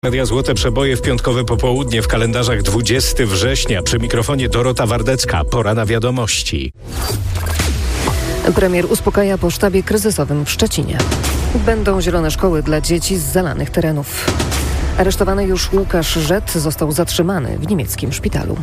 Media Złote Przeboje w piątkowe popołudnie, w kalendarzach 20 września. Przy mikrofonie Dorota Wardecka. Pora na wiadomości. Premier uspokaja po sztabie kryzysowym w Szczecinie. Będą zielone szkoły dla dzieci z zalanych terenów. Aresztowany już Łukasz Rzet został zatrzymany w niemieckim szpitalu.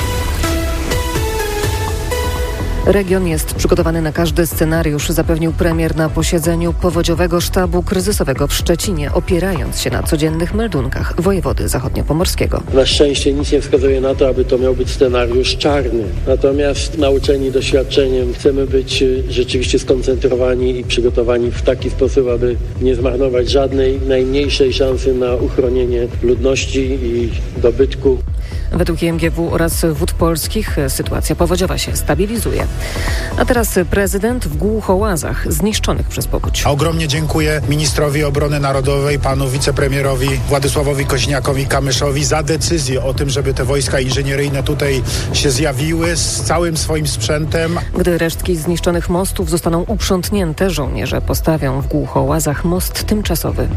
Region jest przygotowany na każdy scenariusz, zapewnił premier na posiedzeniu powodziowego sztabu kryzysowego w Szczecinie, opierając się na codziennych meldunkach wojewody zachodniopomorskiego. Na szczęście nic nie wskazuje na to, aby to miał być scenariusz czarny. Natomiast nauczeni doświadczeniem chcemy być rzeczywiście skoncentrowani i przygotowani w taki sposób, aby nie zmarnować żadnej najmniejszej szansy na uchronienie ludności i dobytku. Według IMGW oraz Wód Polskich sytuacja powodziowa się stabilizuje. A teraz prezydent w Głuchołazach zniszczonych przez powódź. Ogromnie dziękuję ministrowi obrony narodowej, panu wicepremierowi Władysławowi Kosiniakowi-Kamyszowi za decyzję o tym, żeby te wojska inżynieryjne tutaj się zjawiły z całym swoim sprzętem. Gdy resztki zniszczonych mostów zostaną uprzątnięte, żołnierze postawią w Głuchołazach most tymczasowy.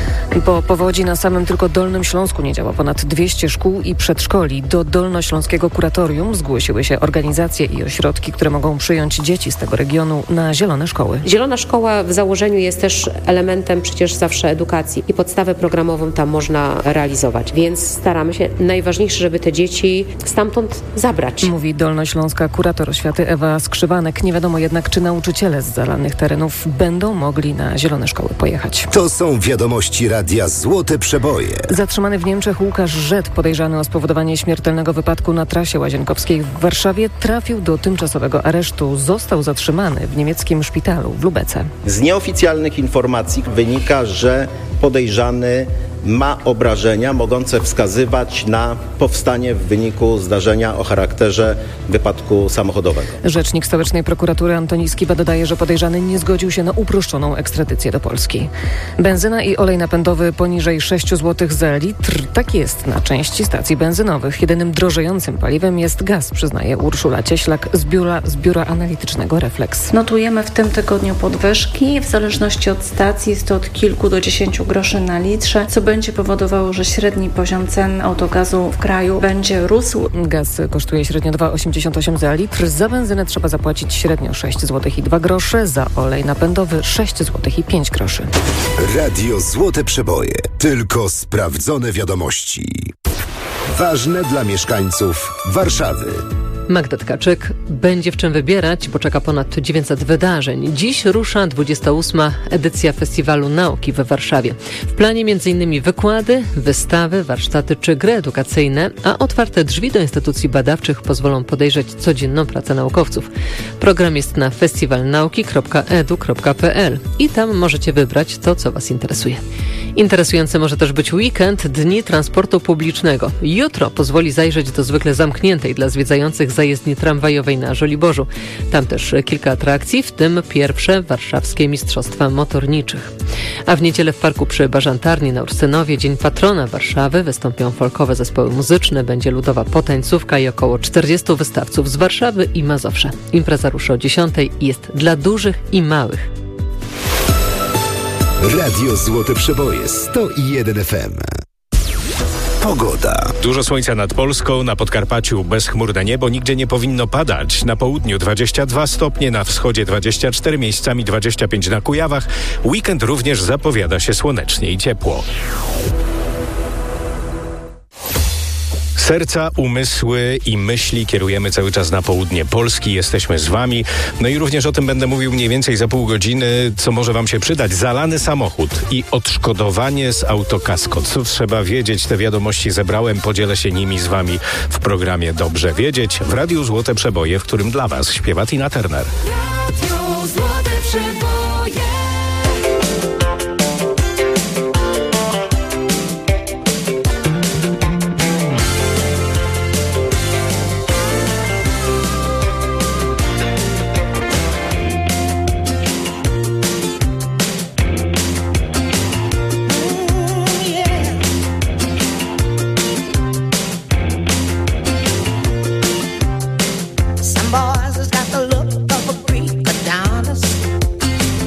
Po powodzi na samym tylko Dolnym Śląsku nie działa ponad 200 szkół i przedszkoli. Do Dolnośląskiego Kuratorium zgłosiły się organizacje i ośrodki, które mogą przyjąć dzieci z tego regionu na zielone szkoły. Zielona szkoła w założeniu jest też elementem przecież zawsze edukacji i podstawę programową tam można realizować, więc staramy się, najważniejsze, żeby te dzieci stamtąd zabrać. Mówi dolnośląska kurator oświaty Ewa Skrzywanek. Nie wiadomo jednak, czy nauczyciele z zalanych terenów będą mogli na zielone szkoły pojechać. To są wiadomości Radia Złote Przeboje. Zatrzymany w Niemczech Łukasz Rzet, podejrzany o spowodowanie śmiertelnego wypadku na trasie Łazienkowskiej w Warszawie, trafił do tymczasowego aresztu. Został zatrzymany w niemieckim szpitalu w Lubece. Z nieoficjalnych informacji wynika, że podejrzany ma obrażenia mogące wskazywać na powstanie w wyniku zdarzenia o charakterze wypadku samochodowego. Rzecznik stołecznej prokuratury Antoni Skiba dodaje, że podejrzany nie zgodził się na uproszczoną ekstradycję do Polski. Benzyna i olej napędowy poniżej 6 zł za litr. Tak jest na części stacji benzynowych. Jedynym drożejącym paliwem jest gaz, przyznaje Urszula Cieślak z biura analitycznego Reflex. Notujemy w tym tygodniu podwyżki. W zależności od stacji jest to od kilku do 10 groszy na litrze, co będzie powodowało, że średni poziom cen autogazu w kraju będzie rósł. Gaz kosztuje średnio 2,88 za litr. Za benzynę trzeba zapłacić średnio 6 zł i 2 grosze, za olej napędowy 6 zł i 5 groszy. Radio Złote Przeboje. Tylko sprawdzone wiadomości. Ważne dla mieszkańców Warszawy. Magda Tkaczyk będzie w czym wybierać, bo czeka ponad 900 wydarzeń. Dziś rusza 28. edycja Festiwalu Nauki we Warszawie. W planie m.in. wykłady, wystawy, warsztaty czy gry edukacyjne, a otwarte drzwi do instytucji badawczych pozwolą podejrzeć codzienną pracę naukowców. Program jest na festiwalnauki.edu.pl i tam możecie wybrać to, co Was interesuje. Interesujący może też być weekend Dni Transportu Publicznego. Jutro pozwoli zajrzeć do zwykle zamkniętej dla zwiedzających zajezdni tramwajowej na Żoliborzu. Tam też kilka atrakcji, w tym pierwsze warszawskie Mistrzostwa Motorniczych. A w niedzielę w parku przy Bażantarni na Ursynowie, Dzień Patrona Warszawy, wystąpią folkowe zespoły muzyczne, będzie ludowa potańcówka i około 40 wystawców z Warszawy i Mazowsza. Impreza ruszy o 10:00 i jest dla dużych i małych. Radio Złote Przeboje 101 FM. Pogoda. Dużo słońca nad Polską, na Podkarpaciu bezchmurne niebo, nigdzie nie powinno padać. Na południu 22 stopnie, na wschodzie 24, miejscami 25 na Kujawach. Weekend również zapowiada się słonecznie i ciepło. Serca, umysły i myśli kierujemy cały czas na południe Polski. Jesteśmy z Wami. No i również o tym będę mówił mniej więcej za pół godziny, co może Wam się przydać. Zalany samochód i odszkodowanie z autokasko. Co trzeba wiedzieć? Te wiadomości zebrałem. Podzielę się nimi z Wami w programie Dobrze Wiedzieć w Radiu Złote Przeboje, w którym dla Was śpiewa Tina Turner. Radio Złote Przeboje. Some boys has got the look of a Greek Adonis.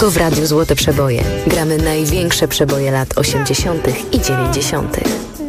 Tylko w Radiu Złote Przeboje. Gramy największe przeboje lat 80. i 90.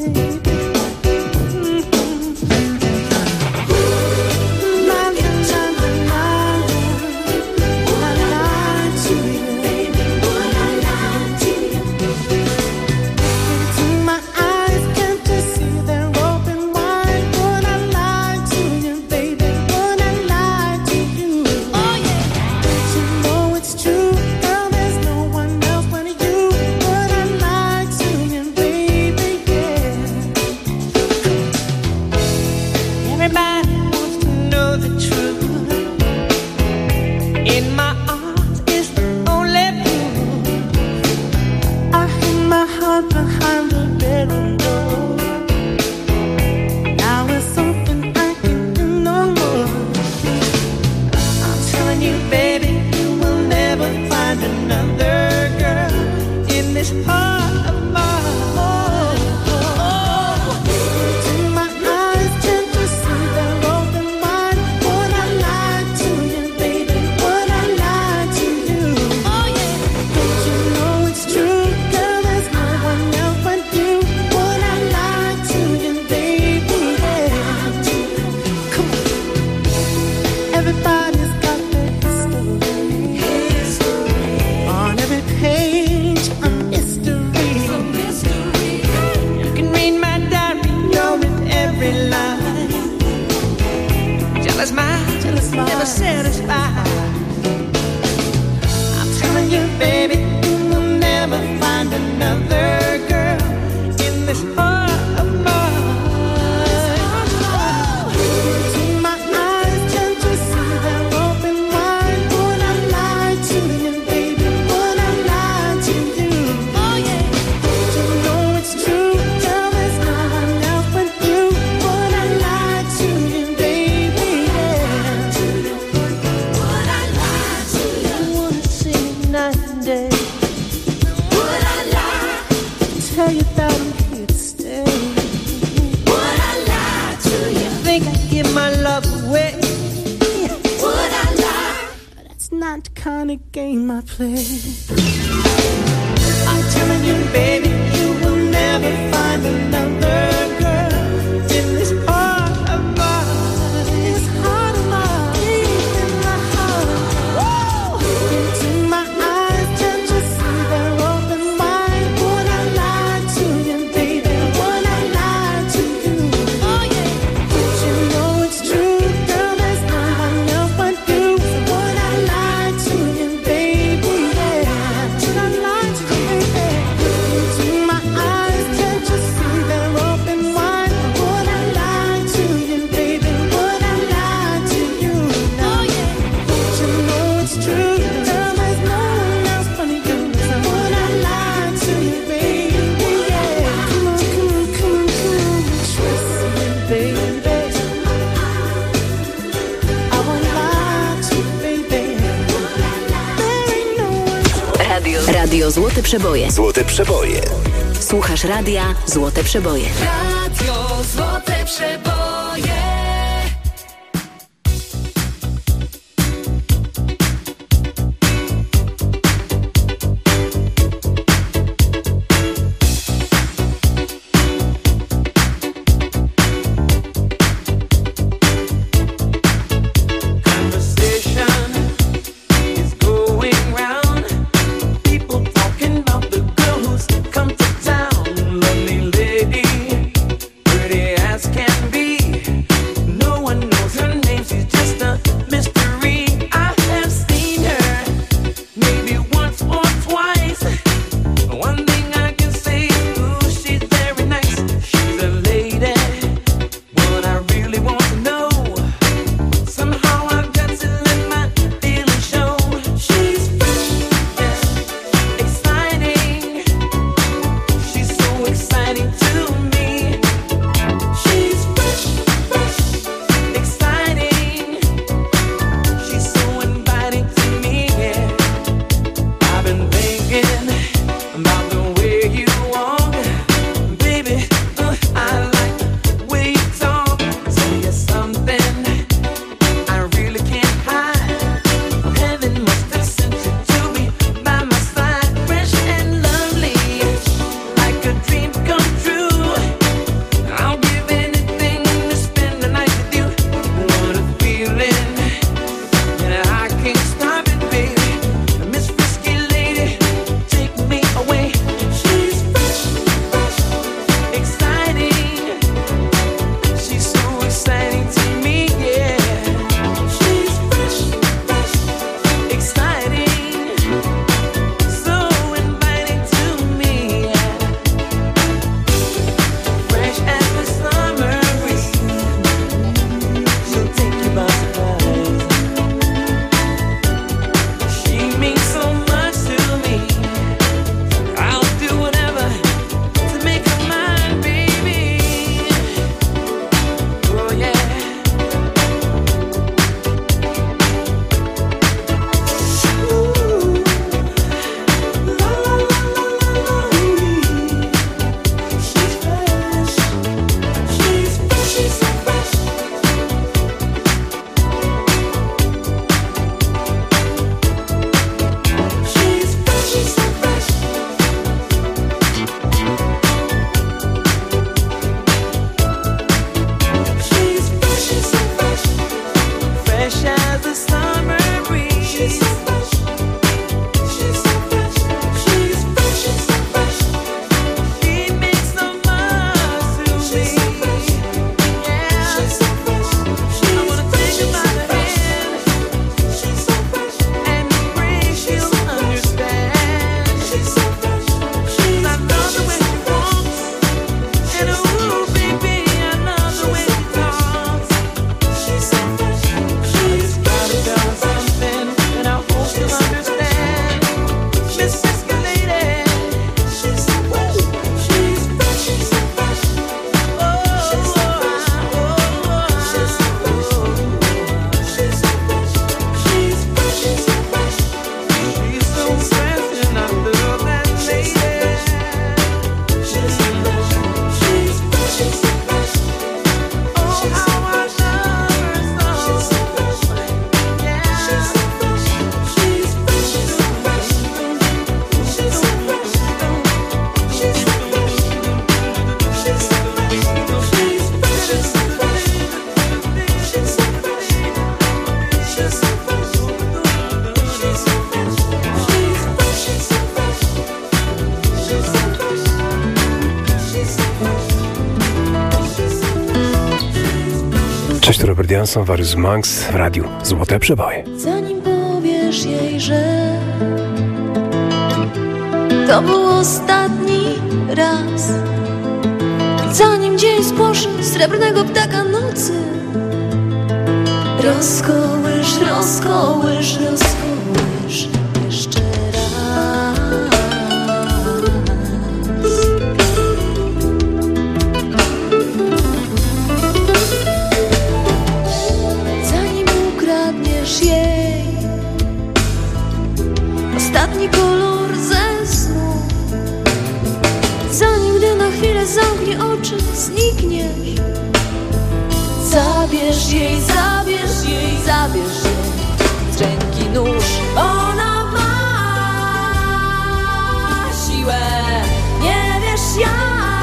Radio Złote Przeboje. Złote Przeboje. Słuchasz Radia Złote Przeboje. Radio Złote Przeboje. Cześć, to Robert Jansson, Various Monks w radiu Złote Przeboje. Zanim powiesz jej, że to był ostatni raz, zanim dzień spłoszy srebrnego ptaka nocy, rozkołysz, rozkołysz, rozkołysz jeszcze raz. Zanim ukradniesz jej ostatni kolor ze snu, zanim gdy na chwilę zamknie oczy, znikniesz, zabierz jej, zabierz jej, zabierz jej z ręki nóż. Ona ma siłę, nie wiesz jak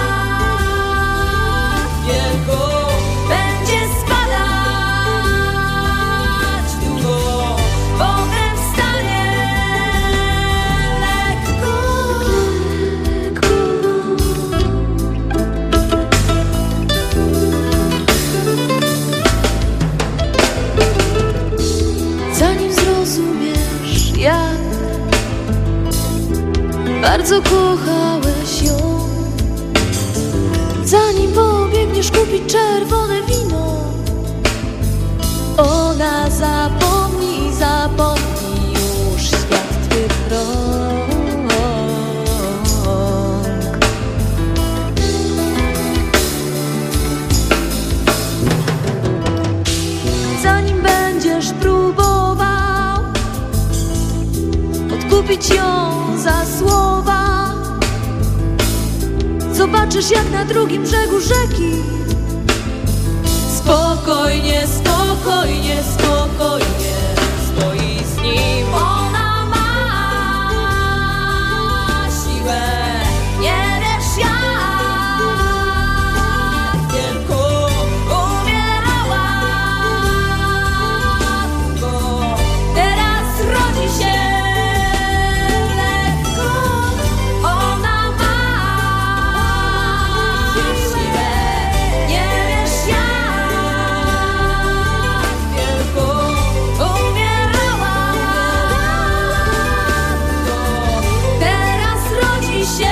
wielką, będzie spadać długo, potem wstanie lekko, lekko. Zanim zrozumiesz, jak bardzo kochałeś ją, zanim pobiegniesz kupić czerwone wino, ona zapomni, zapomni już świat twych rąk. Zanim będziesz próbował odkupić ją za słowa, zobaczysz jak na drugim brzegu rzeki spokojnie, spokojnie, spokojnie stoi z nim. Ona ma siłę, nie wiesz jak wielką, umierała długo, teraz rodzi się lekko. Ona ma siłę, nie wiesz jak wielką, umierała długo, teraz rodzi się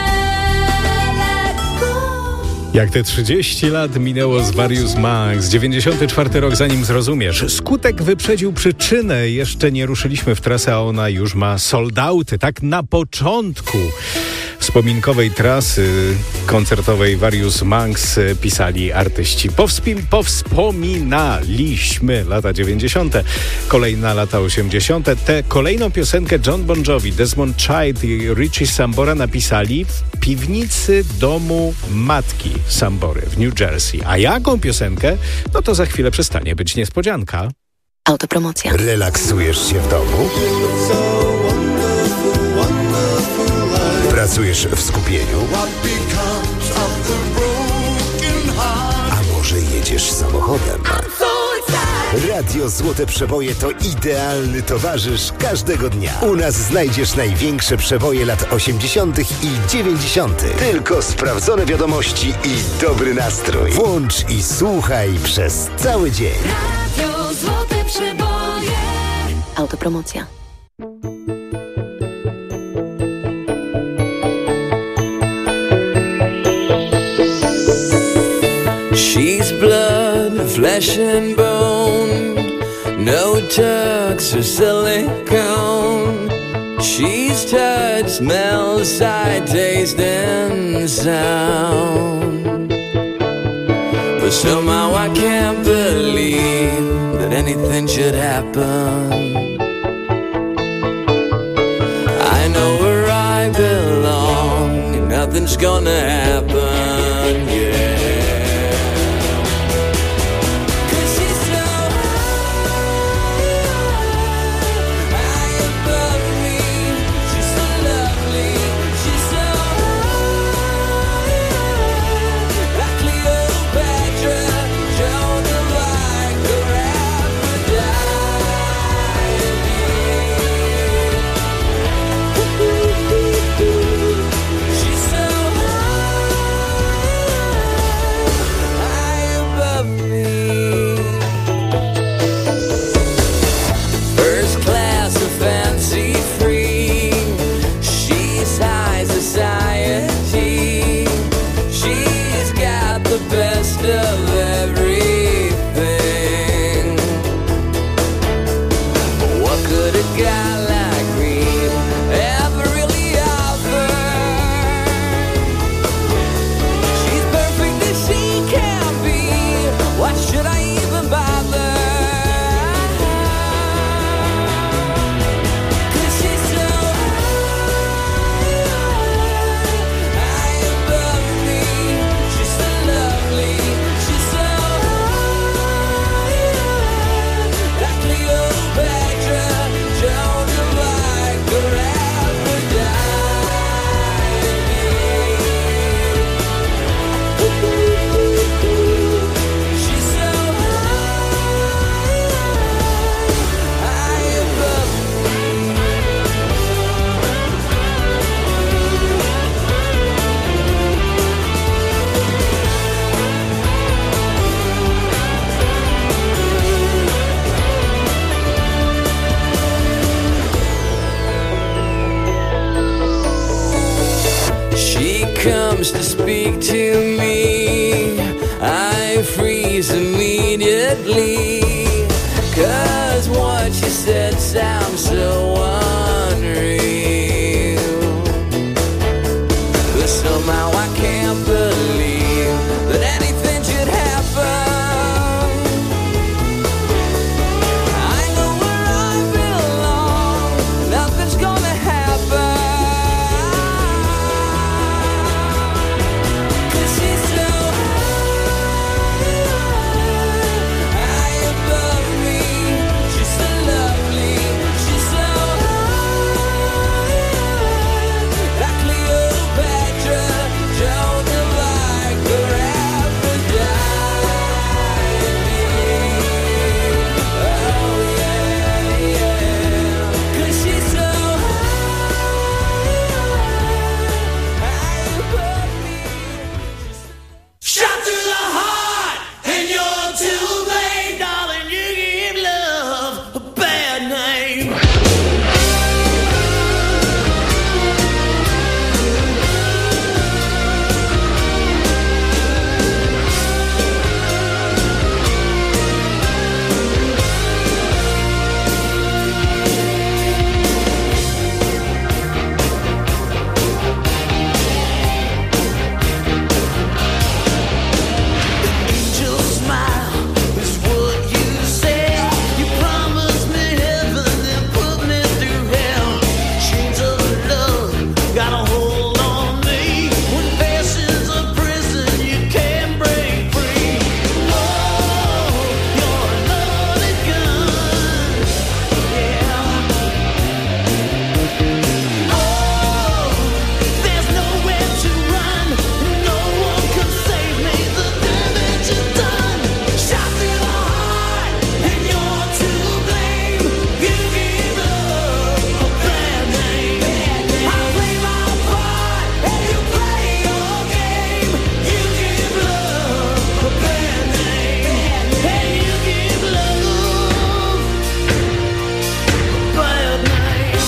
lekko. Jak te 30 lat minęło z Various Monks, 94 rok, zanim zrozumiesz. Skutek wyprzedził przyczynę. Jeszcze nie ruszyliśmy w trasę, a ona już ma sold outy. Tak na początku wspominkowej trasy koncertowej Various Monks pisali artyści. Powspominaliśmy lata 90., kolejne lata 80. Tę kolejną piosenkę John Bon Jovi, Desmond Child i Richie Sambora napisali w piwnicy domu matki Sambory w New Jersey. A jaką piosenkę? No to za chwilę przestanie być niespodzianka. Autopromocja. Relaksujesz się w domu? Pracujesz w skupieniu? A może jedziesz samochodem? Radio Złote Przeboje to idealny towarzysz każdego dnia. U nas znajdziesz największe przeboje lat 80. i 90. Tylko sprawdzone wiadomości i dobry nastrój. Włącz i słuchaj przez cały dzień. Radio Złote Przeboje. Autopromocja. She's blood, flesh and bone, no tucks or silicone. She's touch, smell, sight, taste and sound. But somehow I can't believe that anything should happen. I know where I belong and nothing's gonna happen, yeah. comes to speak to me, I freeze immediately, 'cause what you said sounds so unreal. But somehow I can't believe that anything should happen. I know where I belong, nothing's gonna happen. 'Cause she's so high above me, she's so lovely, she's so high, like Cleopatra, Joan of Arc, or Aphrodite. Oh yeah, yeah, 'cause she's so high above me. Shot through the heart, and you're to blame, darling. You give love a bad name. Angel smile is what you said. You promised me heaven, then put me through hell. Chains of love got a hold on me. When passion's a prison, you can't break free. Oh, you're a loaded gun. Yeah. Oh, there's nowhere to run. No one can save me. The damage is done. Shot through the heart, and you're to blame. You give love a bad name. I play my part, and you play your game. You give love a bad name, and you give love a bad name.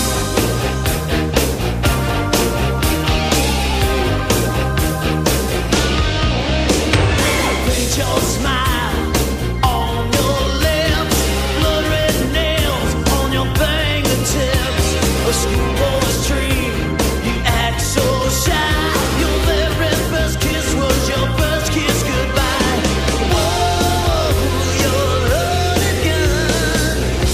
Paint your smile on your lips, blood red nails on your fingertips. A schoolboy's dream, you act so shy. Your very first kiss was your first kiss goodbye. Whoa, you're a loaded gun.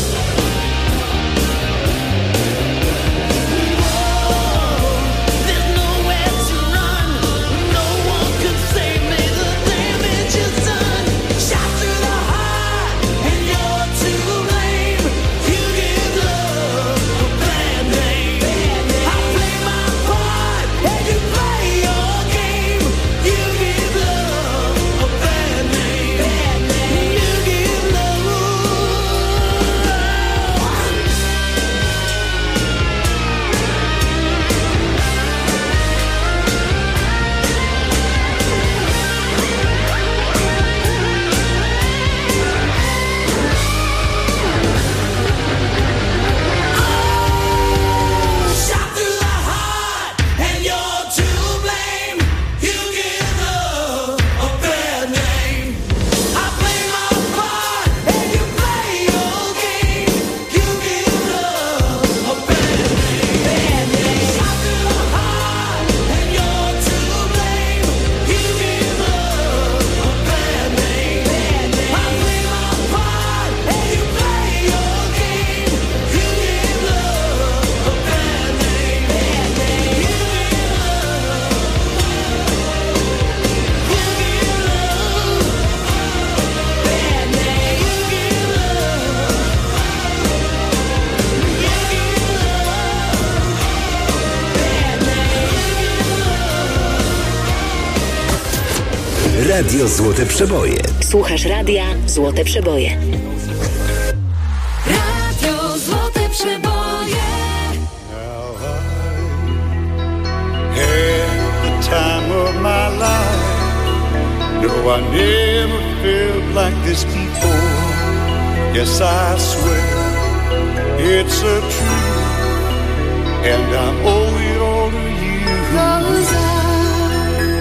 Whoa, there's nowhere to run. No one can save me. The damage is done. Shot through the heart, and you're to blame. You give love a bad name. I play my part, and you play your game. You give love a bad name. You give love. Shot through the heart, and you're to blame. You give love a bad name. I play my part, and you play your game. You give love a bad name. Shot through the heart, and you're to blame. You give love a bad name. I play my part, and you play your game. You give love a bad name. You give Radio Złote Przeboje. Słuchasz radia Złote Przeboje. Radio Złote Przeboje. Had the time of my life. No, I never felt like this before. Yes, I swear it's a truth, and I owe it all to you. 'Cause I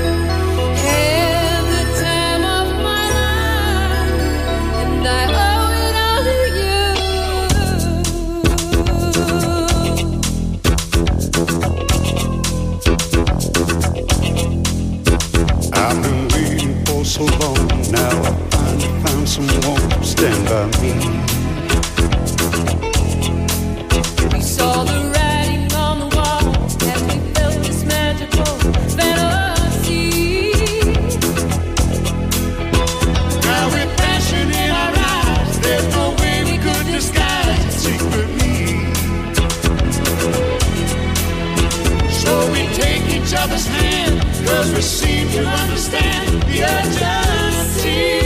I've been waiting for so long. Now I finally found someone to stand by me. We saw the writing on the wall as we felt this magical fantasy. Now with passion in our eyes, there's no way we could disguise it secretly. So we take each other's hand, 'cause we seem to understand the urgency.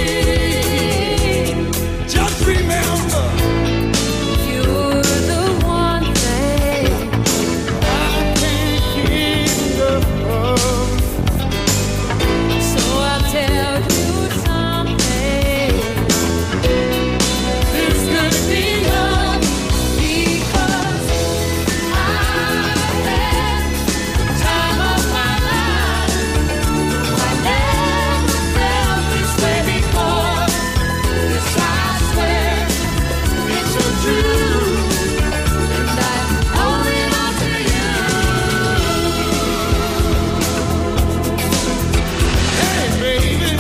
Just remember, You're the one thing I can't get enough of. So I'll tell you something. This could be love because I had the time of my life. I never felt this way before. Yes, I swear it's so true. And I owe it all to you. Hey, baby,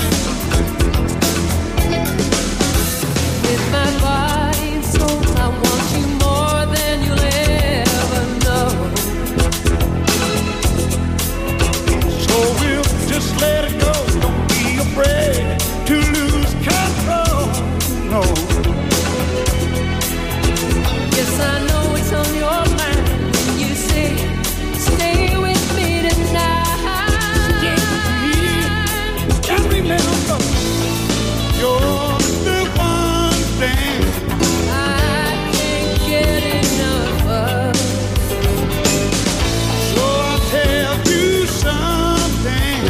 With my body and soul, I want you more than you'll ever know. so we'll just let it go. Don't be afraid to lose control. No. Yes, I know it's on your mind when you say, stay with me tonight. Just remember, you're the one thing I can't get enough of. so I'll tell you something.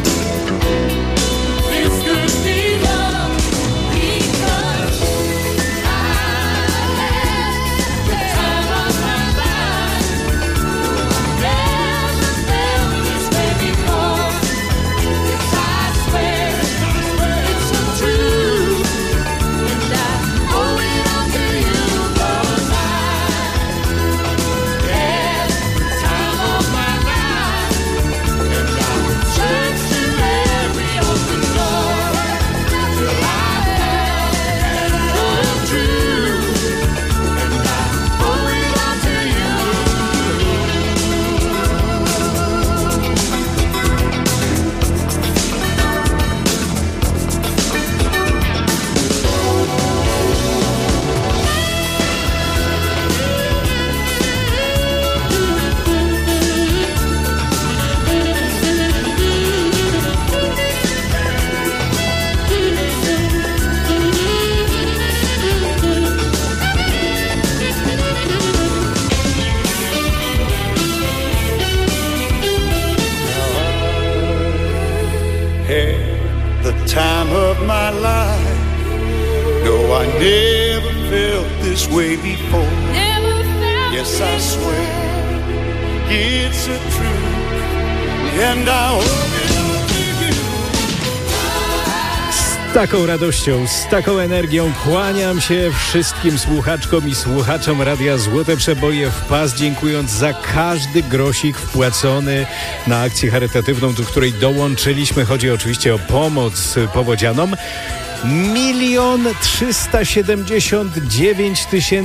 This could be love because I had the time of my life. Never felt this way before. Yes, I swear it's so true. And I owe it all to you 'cause I had the time of my life. And I searched through every open door till I had come true. And I owe it all to you. Had the time of my life. No, I never felt this way before. Never felt Yes, I this swear way. it's a truth, and I owe it all to you. Z taką radością, z taką energią kłaniam się wszystkim słuchaczkom i słuchaczom Radia Złote Przeboje w pas, dziękując za każdy grosik wpłacony na akcję charytatywną, do której dołączyliśmy. Chodzi oczywiście o pomoc powodzianom. 1 379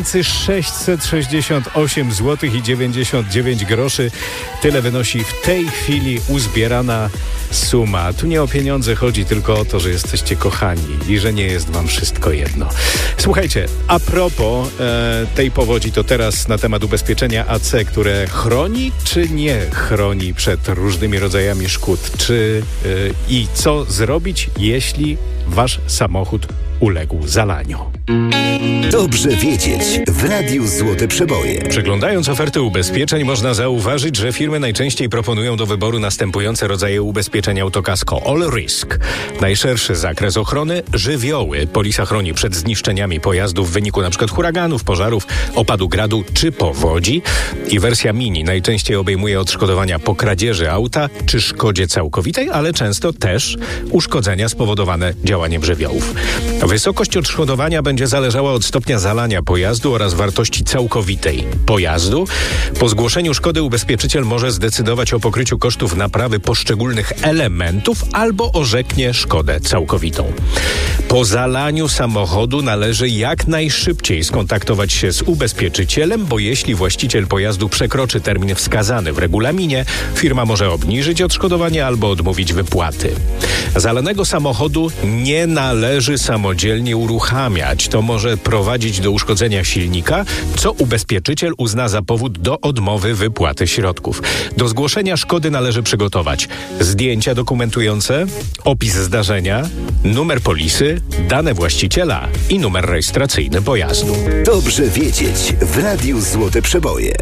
668 zł i 99 groszy. Tyle wynosi w tej chwili uzbierana suma. Tu nie o pieniądze chodzi, tylko o to, że jesteście kochani i że nie jest wam wszystko jedno. Słuchajcie, a propos tej powodzi, to teraz na temat ubezpieczenia AC, które chroni czy nie chroni przed różnymi rodzajami szkód? I co zrobić, jeśli wasz samochód uległ zalaniu? Dobrze wiedzieć w Radiu Złote Przeboje. Przeglądając oferty ubezpieczeń, można zauważyć, że firmy najczęściej proponują do wyboru następujące rodzaje ubezpieczeń autokasko. All Risk. Najszerszy zakres ochrony, żywioły. Polisa chroni przed zniszczeniami pojazdów w wyniku np. huraganów, pożarów, opadu gradu czy powodzi. I wersja mini najczęściej obejmuje odszkodowania po kradzieży auta czy szkodzie całkowitej, ale często też uszkodzenia spowodowane działaniem żywiołów. Wysokość odszkodowania będzie zależała od stopnia zalania pojazdu oraz wartości całkowitej pojazdu. Po zgłoszeniu szkody ubezpieczyciel może zdecydować o pokryciu kosztów naprawy poszczególnych elementów albo orzeknie szkodę całkowitą. Po zalaniu samochodu należy jak najszybciej skontaktować się z ubezpieczycielem, bo jeśli właściciel pojazdu przekroczy termin wskazany w regulaminie, firma może obniżyć odszkodowanie albo odmówić wypłaty. Zalanego samochodu nie należy samodzielnie uruchamiać. To może prowadzić do uszkodzenia silnika, co ubezpieczyciel uzna za powód do odmowy wypłaty środków. Do zgłoszenia szkody należy przygotować zdjęcia dokumentujące, opis zdarzenia, numer polisy, dane właściciela i numer rejestracyjny pojazdu. Dobrze wiedzieć w Radiu Złote Przeboje.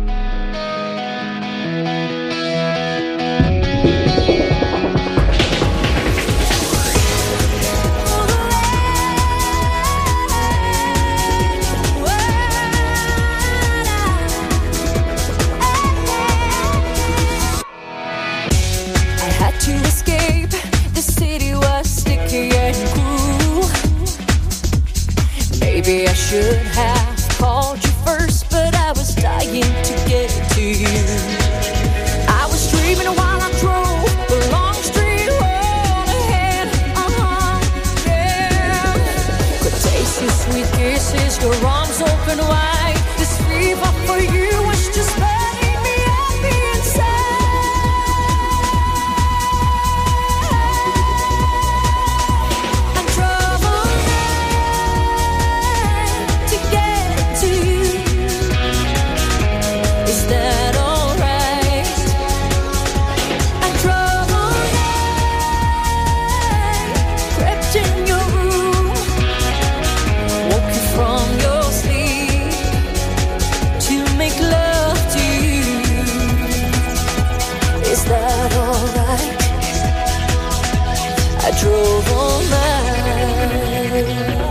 Maybe I should have called you first, but I was dying to get to you. I was dreaming while I drove the long straight road ahead. Yeah. Could taste your sweet kisses, your arms open wide. This fever for you was just burning me up inside. I'm troubled to get to you. Is that alright? I'm troubled crept in your room, woke you from your sleep to make love to you. Is that alright? I drove all night.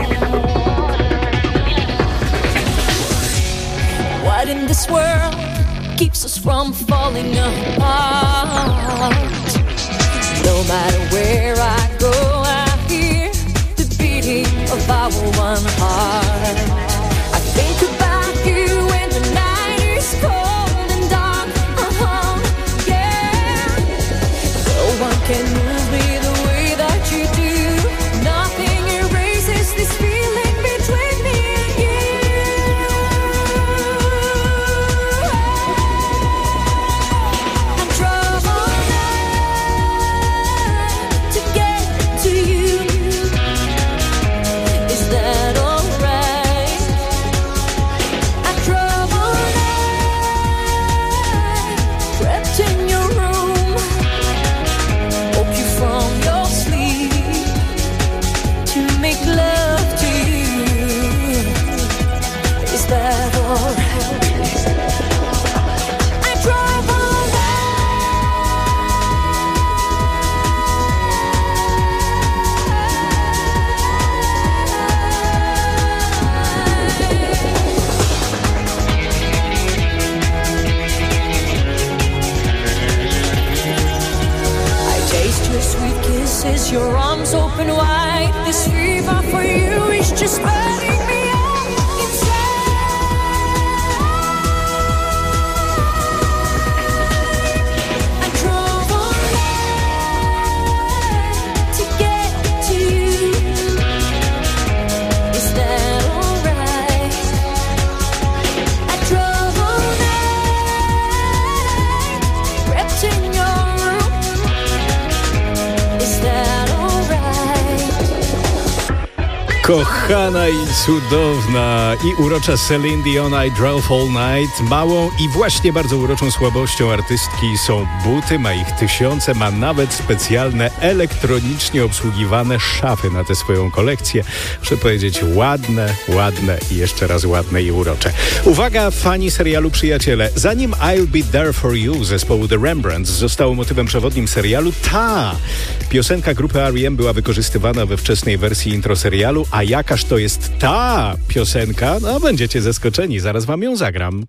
What in this world keeps us from falling apart? No matter where I go, I hear the beating of our one heart. I think about you when the night is cold and dark. Yeah. No one can move me the way that you do. Nothing erases this feeling between me and you. I'm troubled to get to you. Is that alright? I'm troubled crept in your room, woke you from your sleep to make love to you. Is that alright? I'm troubled. I taste your sweet kisses, your arms open wide. This fever for you is just burning me up inside. I'm troubled to get to you. Is that alright? I'm troubled crept in your room. Is that alright? Kochana i cudowna i urocza Celine Dion, I Drove All Night. Małą i właśnie bardzo uroczą słabością artystki są buty, ma ich tysiące, ma nawet specjalne elektronicznie obsługiwane szafy na tę swoją kolekcję. Muszę powiedzieć, ładne i jeszcze raz ładne i urocze. Uwaga, fani serialu Przyjaciele. Zanim I'll Be There For You zespołu The Rembrandts zostało motywem przewodnim serialu, ta piosenka grupy R.E.M. była wykorzystywana we wczesnej wersji intro serialu, a jakaż to jest ta piosenka? No, będziecie zaskoczeni, zaraz wam ją zagram.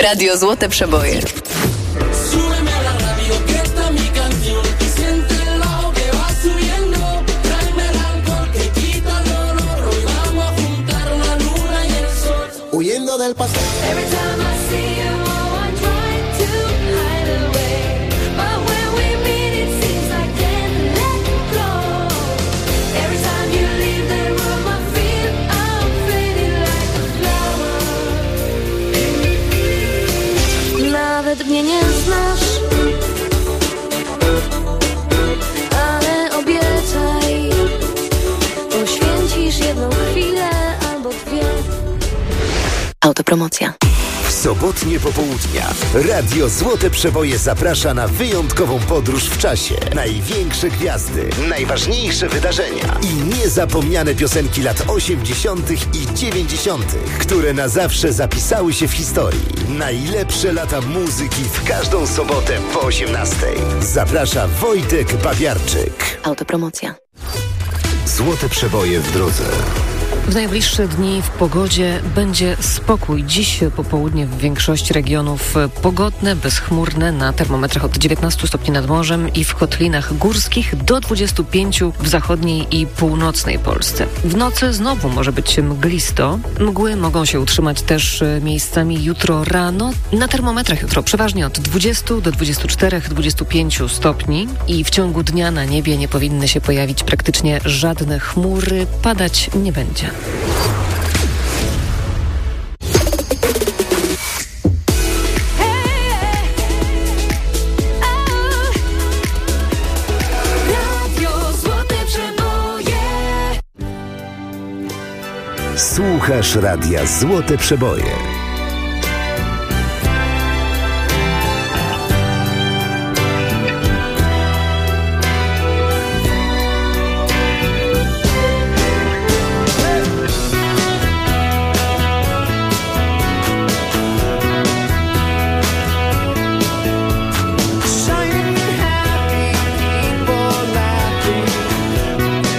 Radio Złote Przeboje. Súbeme la radio que esta mi canción y siéntelo que va subiendo. Tráeme el alcohol que quita el dolor. Hoy vamos a juntar la luna y el sol. Huyendo del pasado. Every time I see you, oh, I try to hide away. But when we meet, it seems I can't let go. Every time you leave the room, I feel I'm fading like a flower. Nawet mnie nie znasz, ale obiecaj, poświęcisz jedną chwilę albo dwie. Autopromocja. W sobotnie popołudnia Radio Złote Przeboje zaprasza na wyjątkową podróż w czasie. Największe gwiazdy, najważniejsze wydarzenia i niezapomniane piosenki lat 80. i 90., które na zawsze zapisały się w historii. Najlepsze lata muzyki w każdą sobotę po 18. Zaprasza Wojtek Babiarczyk. Autopromocja. Złote Przeboje w drodze. W najbliższe dni w pogodzie będzie spokój. Dziś popołudnie w większości regionów pogodne, bezchmurne, na termometrach od 19 stopni nad morzem i w kotlinach górskich do 25 w zachodniej i północnej Polsce. W nocy znowu może być mglisto. Mgły mogą się utrzymać też miejscami jutro rano. Na termometrach jutro przeważnie od 20 do 24-25 stopni i w ciągu dnia na niebie nie powinny się pojawić praktycznie żadne chmury. Padać nie będzie. Radio Złote Przeboje. Słuchasz Radia Złote Przeboje.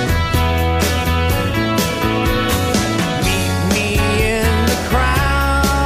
Meet me in the crowd.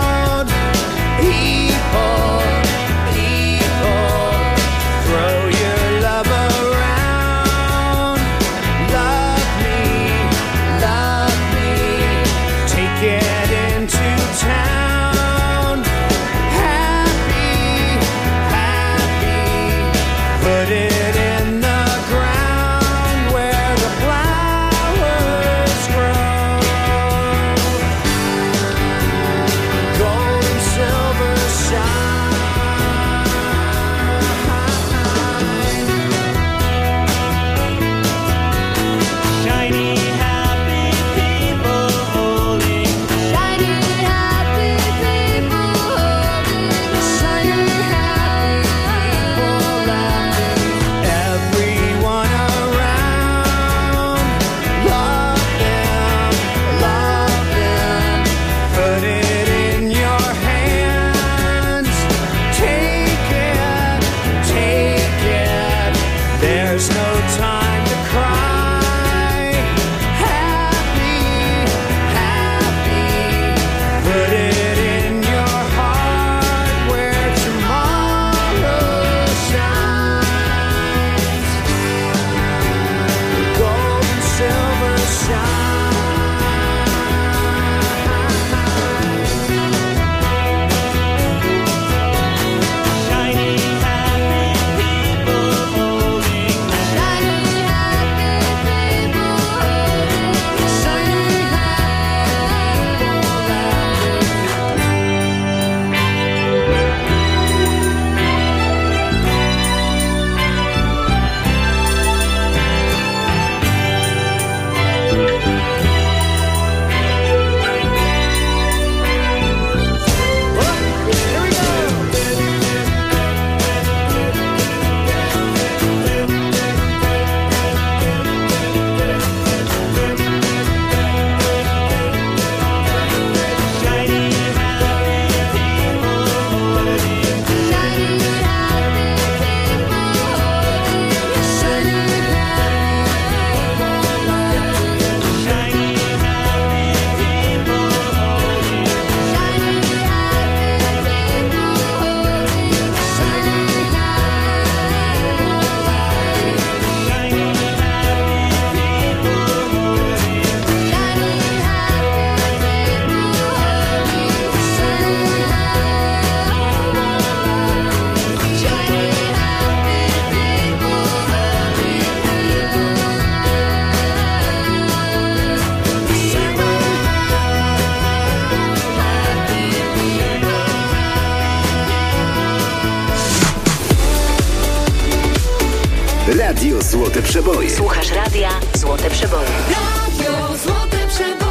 Złote Przeboje. Słuchasz radia Złote Przeboje. Radio Złote Przeboje.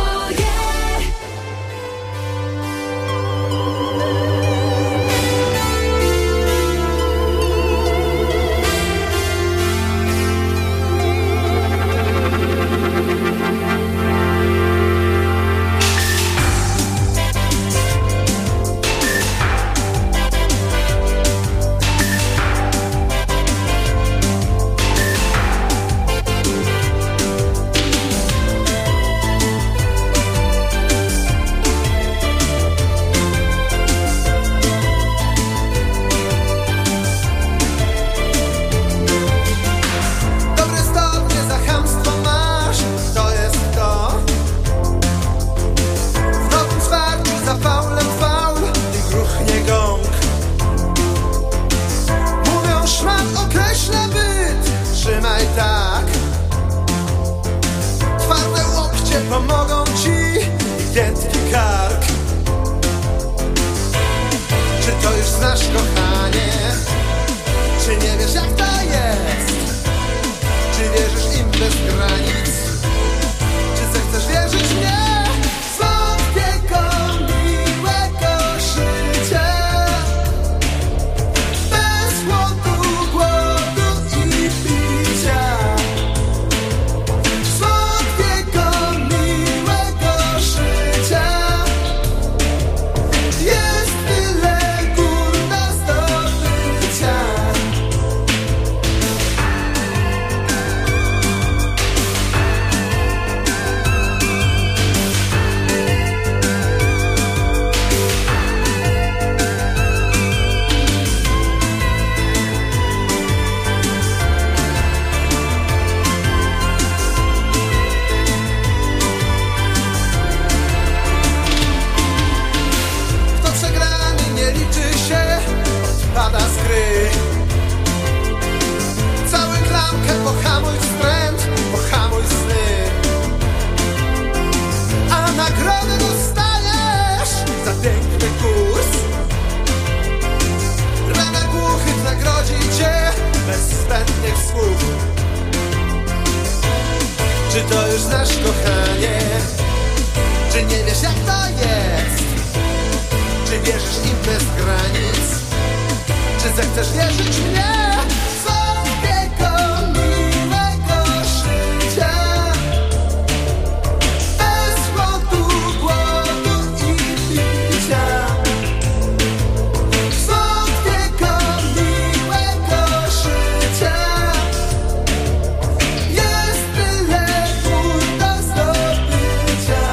Pomogą ci giętki kark. Czy to już znasz, kochanie? Czy nie wiesz, jak to jest? Czy wierzysz im bez granic? Czy zechcesz wierzyć mnie? Słodkiego, miłego życia, bez głodu, i picia. Cały klamkę, pohamuj wstręt, pohamuj sny, a nagrody dostajesz za piękny kurs. Rana głuchych nagrodzi cię bez zbędnych słów. Czy to już znasz, kochanie? Czy nie wiesz, jak to jest? Czy wierzysz im bez granic? Czy zechcesz wierzyć mnie? Słodkiego, miłego życia, bez głodu i picia. Słodkiego, miłego życia, jest tyle gór do zdobycia.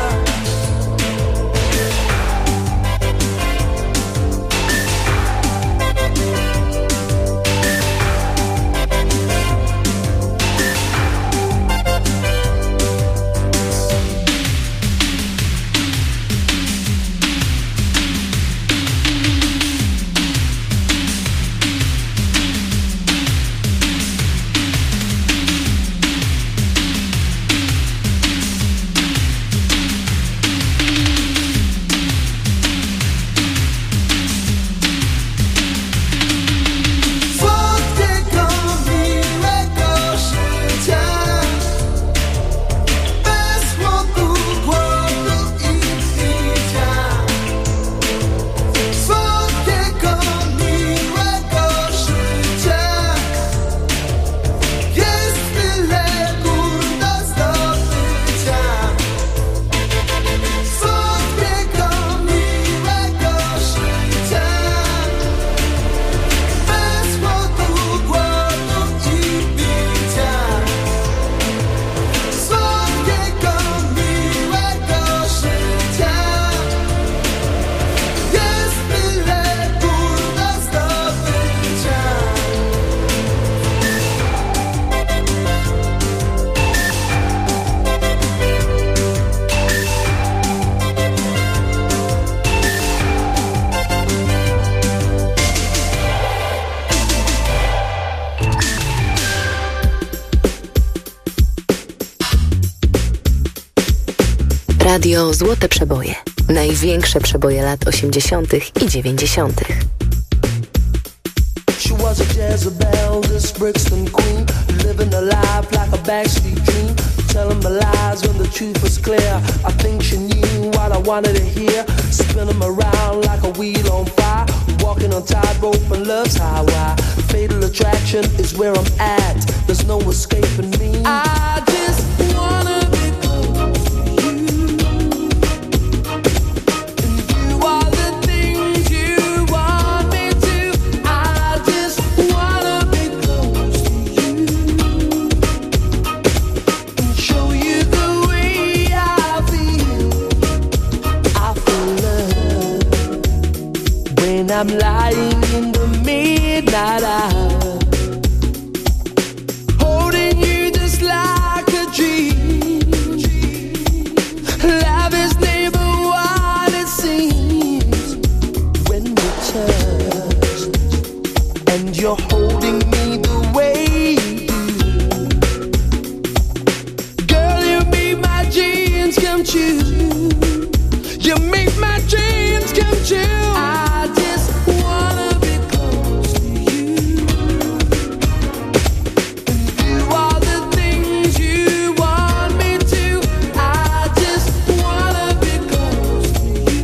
Radio Złote Przeboje. Największe przeboje lat 80. i 90. She was a Jezebel, this Brixton queen, living a life like a backstreet dream, telling my lies when the truth was clear. I think she knew what I wanted to hear, spinning me around like a wheel on fire, walking on tightrope and love's highway. Fatal attraction is where I'm at, there's no escaping me. I just wanna be close to you, and you are the things you want me to. I just wanna be close to you and show you the way I feel. I feel love when I'm lying in the midnight hour, holding you just like a dream. Love is never what it seems when we touch, and you're holding me the way you do. Girl, you make my dreams come true. You make my dreams come true. I just wanna be close to you, and do all the things you want me to. I just wanna be close to you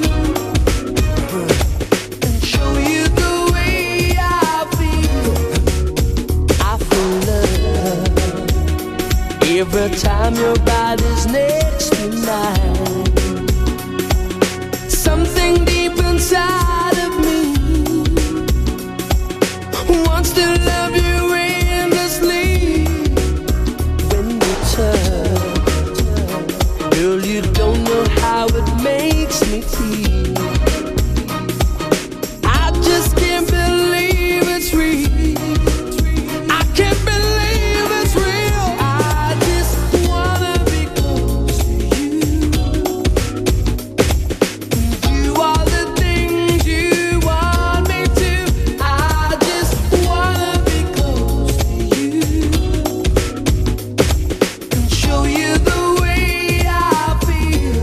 and show you the way I feel. I feel love every time your body's next to mine. Something deep inside of me wants to love you endlessly. When we touch, girl, you don't know how it makes me feel. I just can't believe it's real. I can't believe it's real. I just wanna be close to you, do all the things you want me to. I just wanna be close to you and show you the way I feel.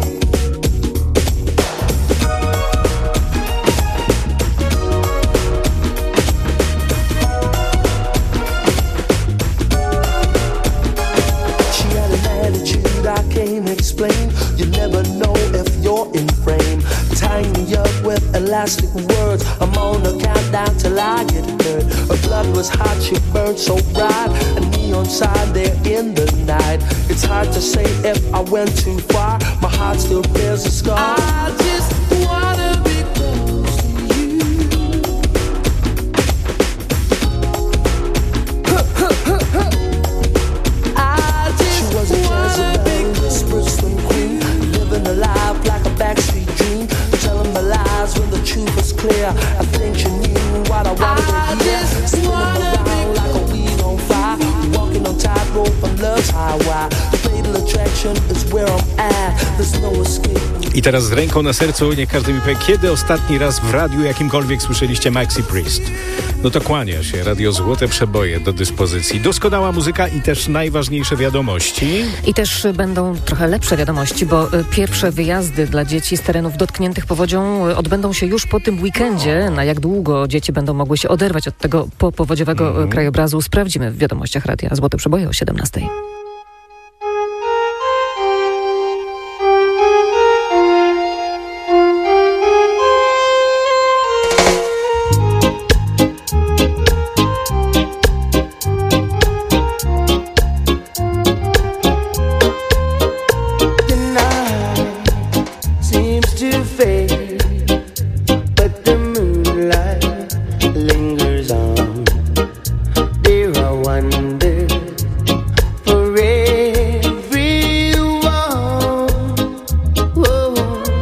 She had an attitude I can't explain. You never know if you're in frame. Tying me up with elastic words, I'm on a countdown till I get hurt. Her blood was hot, she burned so bright, a neon sign there in the night. It's hard to say if I went too far, my heart still bears a scar. I just wanna be close to you. I just she was a Jezebel, whispered slim queen, living a life like a backstreet dream, telling my lies when the truth was clear. I think she knew what I wanted to hear, spinning around like a wheel on fire, walking on tightrope and love's highway. Fatal attraction is where I'm at, there's no escape. I teraz z ręką na sercu niech każdy mi powie, kiedy ostatni raz w radiu jakimkolwiek słyszeliście Maxi Priest? No to kłania się. Radio Złote Przeboje do dyspozycji. Doskonała muzyka i też najważniejsze wiadomości. I też będą trochę lepsze wiadomości, bo pierwsze wyjazdy dla dzieci z terenów dotkniętych powodzią odbędą się już po tym weekendzie. Na jak długo dzieci będą mogły się oderwać od tego popowodziowego krajobrazu, sprawdzimy w wiadomościach Radia Złote Przeboje o 17:00. Seems to fade, but the moonlight lingers on. There are wonders for everyone. Whoa.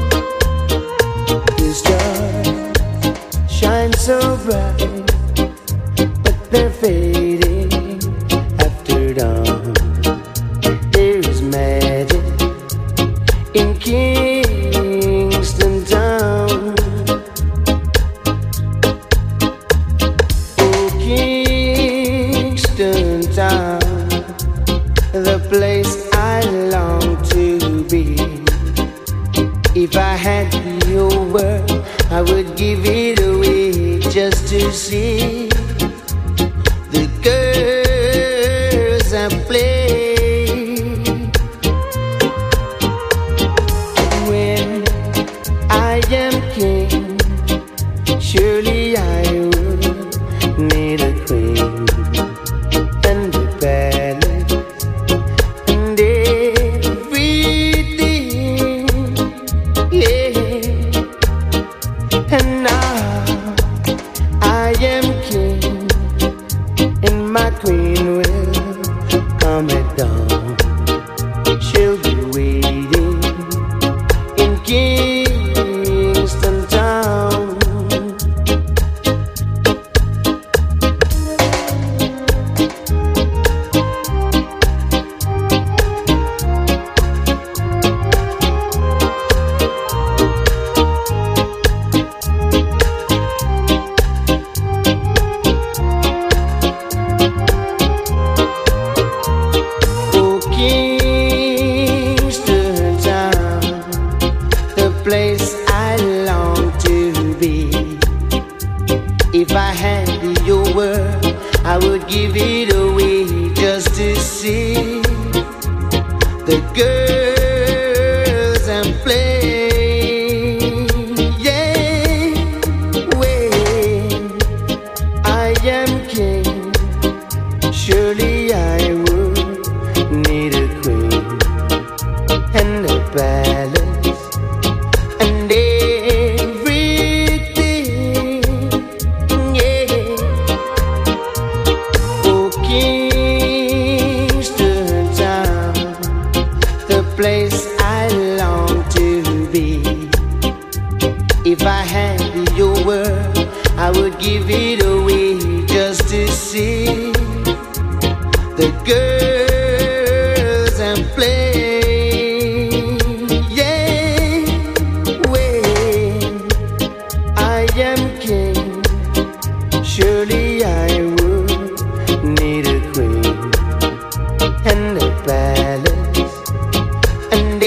The stars shine so bright, but they're fading after dawn. There is magic in Kingston Town. Oh, Kingston Town, the place I long to be. If I had your word, I would give it away just to see the girls the girls and play. Yeah, when I am king, surely I would need a queen and a palace and everything. Yeah, oh Kingston town, the place I long to be. If I had your word, I would give it away just to see the girls and play. Yeah, when I am king, surely I would need a queen and a palace and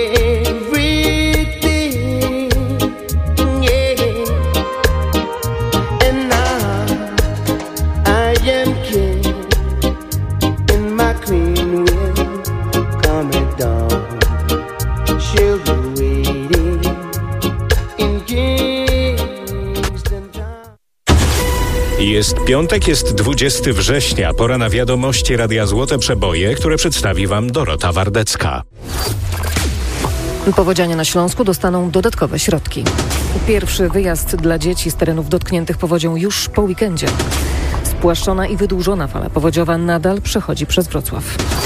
everything. Yeah, and now I am king, and my queen will come at dawn. She'll be waiting in Kingston Town. Jest piątek, jest 20 września. Pora na wiadomości Radia Złote Przeboje, które przedstawi wam Dorota Wardecka. Powodzianie na Śląsku dostaną dodatkowe środki. Pierwszy wyjazd dla dzieci z terenów dotkniętych powodzią już po weekendzie. Spłaszczona i wydłużona fala powodziowa nadal przechodzi przez Wrocław.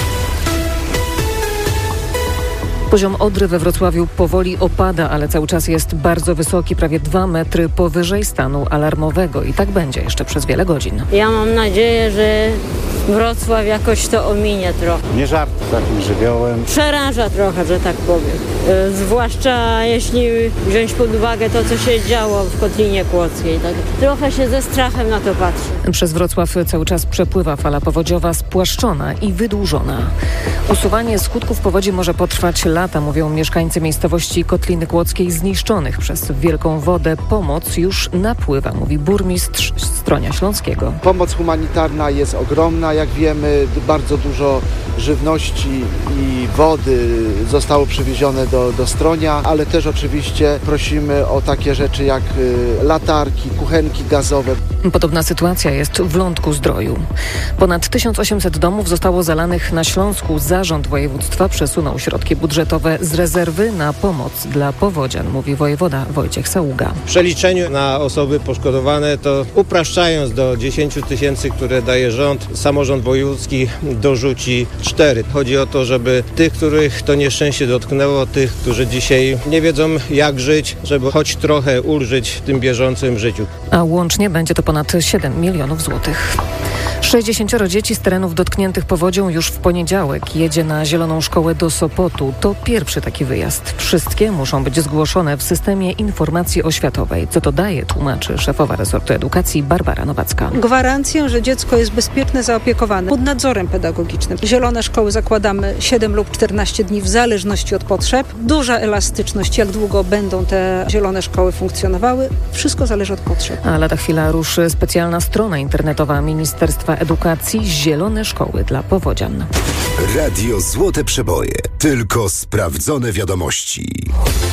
Poziom Odry we Wrocławiu powoli opada, ale cały czas jest bardzo wysoki, prawie 2 metry powyżej stanu alarmowego i tak będzie jeszcze przez wiele godzin. Ja mam nadzieję, że Wrocław jakoś to ominie trochę. Nie żart z takim żywiołem. Przeraża trochę, że tak powiem. Zwłaszcza jeśli wziąć pod uwagę to, co się działo w Kotlinie Kłodzkiej. Tak? Trochę się ze strachem na to patrzy. Przez Wrocław cały czas przepływa fala powodziowa spłaszczona i wydłużona. Usuwanie skutków powodzi może potrwać lata, mówią mieszkańcy miejscowości Kotliny Kłodzkiej zniszczonych przez wielką wodę. Pomoc już napływa, mówi burmistrz Stronia Śląskiego. Pomoc humanitarna jest ogromna, jak wiemy, bardzo dużo żywności i wody zostało przywiezione do Stronia, ale też oczywiście prosimy o takie rzeczy jak latarki, kuchenki gazowe. Podobna sytuacja jest w Lądku-Zdroju. Ponad 1800 domów zostało zalanych na Śląsku. Zarząd województwa przesunął środki budżetowe z rezerwy na pomoc dla powodzian, mówi wojewoda Wojciech Saługa. W przeliczeniu na osoby poszkodowane to upraszczając do 10 000, które daje rząd, samorząd wojewódzki dorzuci 4. Chodzi o to, żeby tych, których to nieszczęście dotknęło, tych, którzy dzisiaj nie wiedzą jak żyć, żeby choć trochę ulżyć w tym bieżącym życiu. A łącznie będzie to ponad 7 milionów złotych. 60 dzieci z terenów dotkniętych powodzią już w poniedziałek jedzie na Zieloną Szkołę do Sopotu. To pierwszy taki wyjazd. Wszystkie muszą być zgłoszone w systemie informacji oświatowej. Co to daje, tłumaczy szefowa resortu edukacji Barbara Nowacka. Gwarancję, że dziecko jest bezpieczne, zaopiekowane pod nadzorem pedagogicznym. Zielone szkoły zakładamy 7 lub 14 dni w zależności od potrzeb. Duża elastyczność, jak długo będą te zielone szkoły funkcjonowały. Wszystko zależy od potrzeb. A lada chwila ruszy specjalna strona internetowa Ministerstwa Edukacji Zielone Szkoły dla Powodzian. Radio Złote Przeboje. Tylko sprawdzone wiadomości.